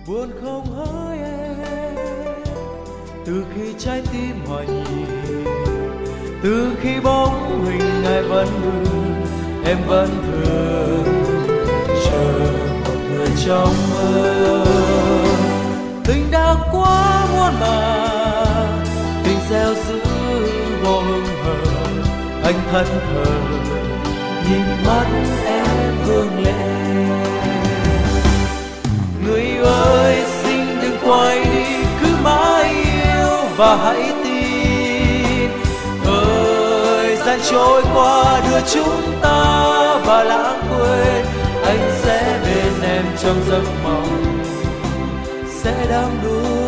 buồn không hỡi em. Từ khi trái tim hoài nhìn, từ khi bóng hình ai vẫn vương, em vẫn thường chờ một người trong mơ. Tình đã quá muôn màng, tình gieo giữ vô hững hờ. Anh thẫn thờ nhìn mắt em vương lệ. Người ơi xin đừng quay đi, cứ mãi yêu và hãy tin. Thời gian trôi qua đưa chúng ta và lãng quên. Anh sẽ bên em trong giấc mộng, sẽ đắm đuối